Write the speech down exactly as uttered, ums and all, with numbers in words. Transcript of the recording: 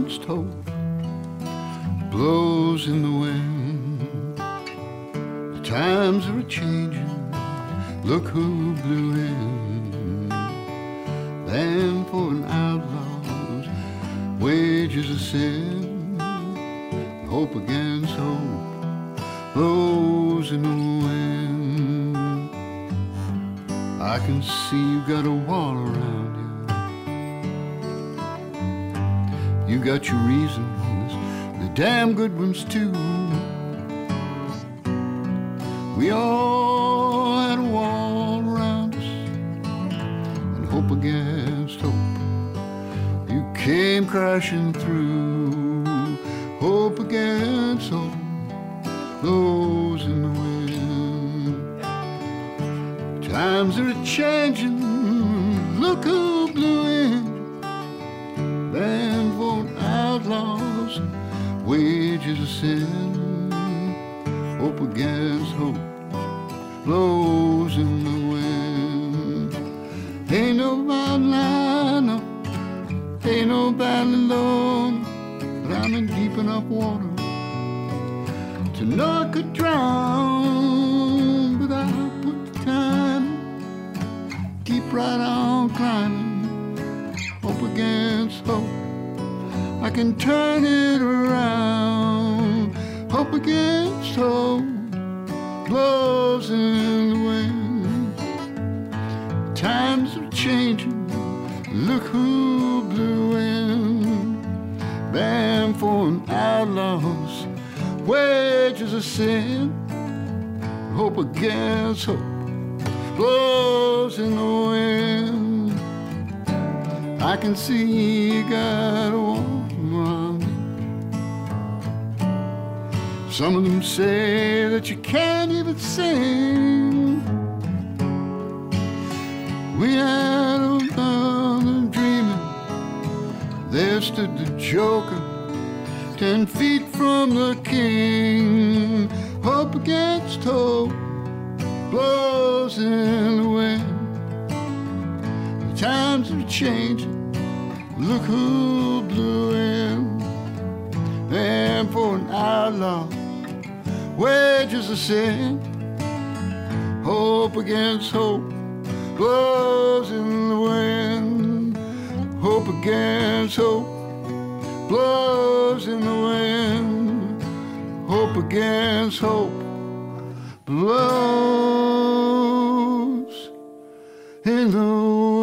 against hope blows in the wind. The times are changing, look who blew in. Land for an outlaw's wages of sin. Hope against hope blows in the wind. I can see you got a wall around you. You got your reasons, the damn good ones too. We all had a wall around us, and hope against hope. You came crashing through. Hope against hope blows in the wind. Times are changing, look who blew in. Band for outlaws, wages of sin. Hope against hope blows in the wind. Ain't no mountain I know, ain't no battle alone, but I'm in deep enough water to know I could drown. But I put the time, keep right on climbing. Hope against hope, I can turn it around. Hope against hope blows in the wind. Times are changing, look who blew in. Band for an outlaw's wages of sin. Hope against hope blows in the wind. I can see you got a woman. Some of them say that you can't even sing. We had another dreaming. There stood the joker, ten feet from the king. Hope against hope blows in the wind. The times are changing, look who blew in. And for an outlaw, wages of sin. Hope against hope blows in the wind. Hope against hope blows in the wind. Hope against hope blows in the wind.